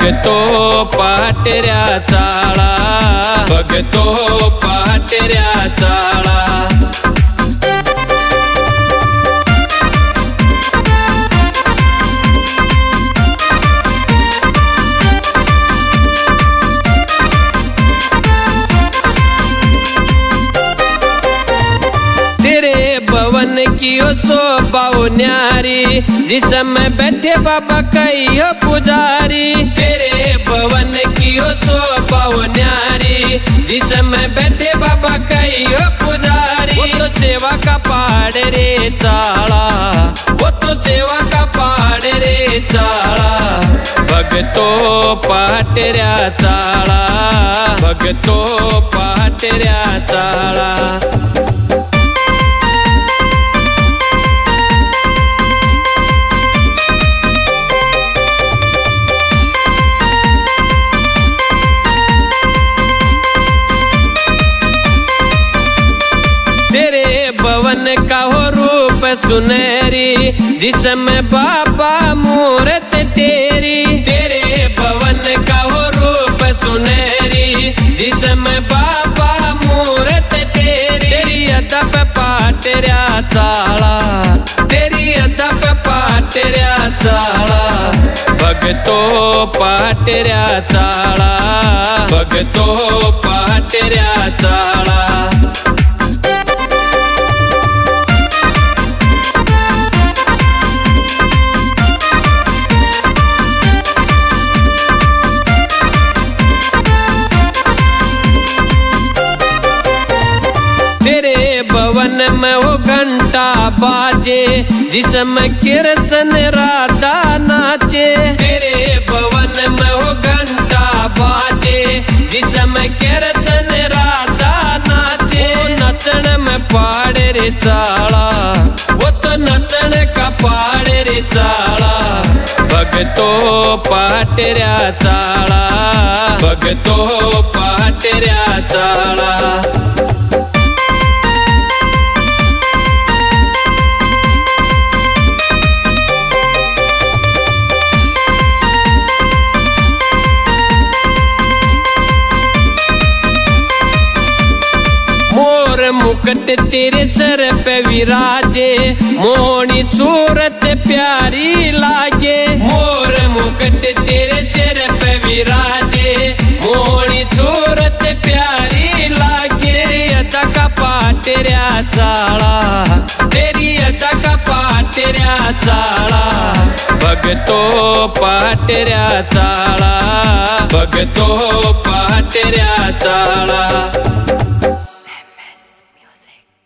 भगतो पाटेऱ्या चाळा, भगतो पाटेऱ्या चाळा। भवन की ओ शोभा न्यारी, जिसमें बैठे बाबा कई हो पुजारी। तेरे भवन की ओ शोभा न्यारी, जिसमें बैठे बाबा कई हो पुजारी। वो तो सेवा का पहाड़ रे चाला, वो तो सेवा का पहाड़ रे चाला। भगतो पाटेऱ्या चाला, भगतो पाटेऱ्या चाला। भवन का हो रूप सुनहरी, जिसमें बाबा मूरत तेरी। तेरे भवन का हो रूप सुनहरी, जिसमें बाबा मूरत तेरी। तेरी अदब पाटेऱ्या चाला, तेरी अदब पाटेऱ्या चाला। भगतो पाटेऱ्या चाला, भगतो पाटेऱ्या चाला। तेरे भवन में वो घंटा बाजे, जिसमें कृष्ण राधा नाचे। तेरे भवन में वो घंटा बाजे, जिसमें कृष्ण राधा नाचे। नचन में पहाड़ रे चाला, वो तो नचन का पहाड़ रे चाला। भगतो पाटेऱ्या चाला, भगतो पाटेऱ्या चाला। मुकुट तेरे सर पे विराजे, मोहनी सूरत प्यारी लागे। मोर मुकुट तेरे सर पे विराजे, मोहनी सूरत प्यारी लागे। तेरी अदा का पाटेऱ्या चाला, तेरी अदा का पाटेऱ्या चाला। भगतो पाटेऱ्या चाला, भगतो पाटेऱ्या चाला।